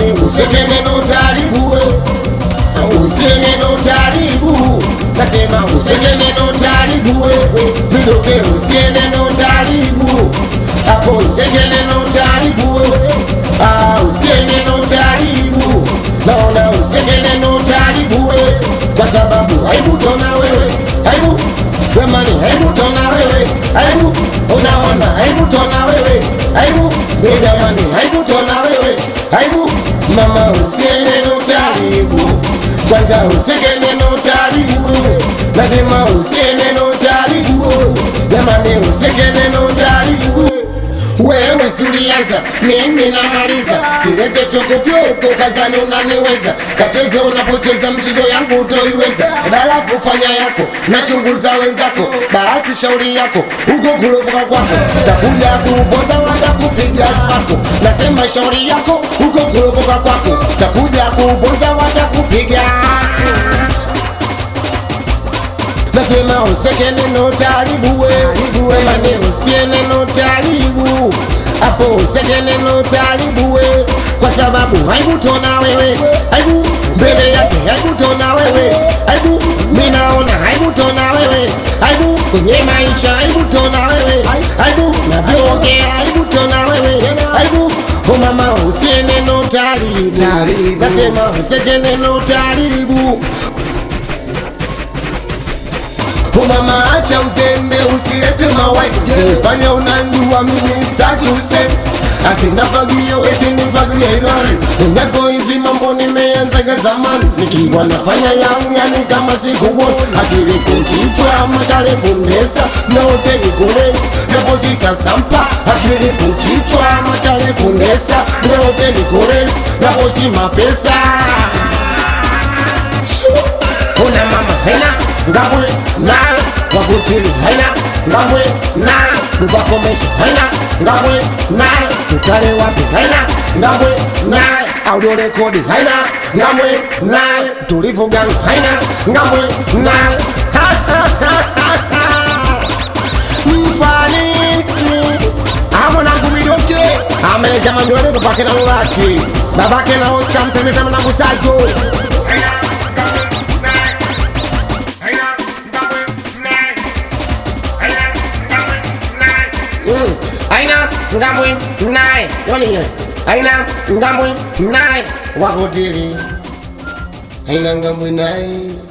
jamani useke neno taribu usiye neno taribu nasema useke neno taribu midoke usiye neno taribu hapo useke neno taribu usiye neno taribu naona useke neno taribu kwa sababu haibu tona wewe haibu jamani haibu tona wewe haibu unaona haibu tona wewe haibu jamani haibu tona wewe haibu mama usiye neno taribu kwanza useke neno taribu lazima usiye neno taribu jamani useke neno taribu wewe sulianza mimi namaliza silete fyoko kazani unaniweza kacheze unapocheza mchezo yangu utoiweza badala kufanya yako nachunguza wenzako basi shauri yako huko kulopoka kwako takuja kuboza watakupiga spako nasema shauri yako huko kulopoka kwako takuja kuboza watakupiga nasema useke neno taribu wewe maneno usiye neno taribu hapo useke neno taribu kwa sababu haibu tona wewe haibu mbele yake haibu tona wewe haibu mimi naona haibu tona wewe haibu kwenye maisha haibu tona wewe haibu navyongea haibu tona wewe haibu mama usiye neno taribu nasema useke neno taribu mama acha uzembe usilete mawai Fanya unanjua mimi sitaki useme Asina fagio eti nifagia ilani Wenzako hizi mambo nimeanzaga zamani Nikiwa nafanya yangu yani kama sikuwoni Akili kukichwa machale kundesa Na ote nikuresi Neposi sasampa Akili kukichwa machale kundesa Na ote nikuresi Neposi mapesa Una mama hena ngabwe na wakutili haina ngabwe na tukakomesha haina ngabwe na tukale wapi haina ngabwe na audio rekodi haina ngabwe na tulivu gang haina ngabwe na mfanisi amona kumidoke amele jama ndore babake na ngati babake na Oscar msemeza na Busazo Aina ngambwe nae yoni aina ngambwe nae wakutili aina ngambwe nae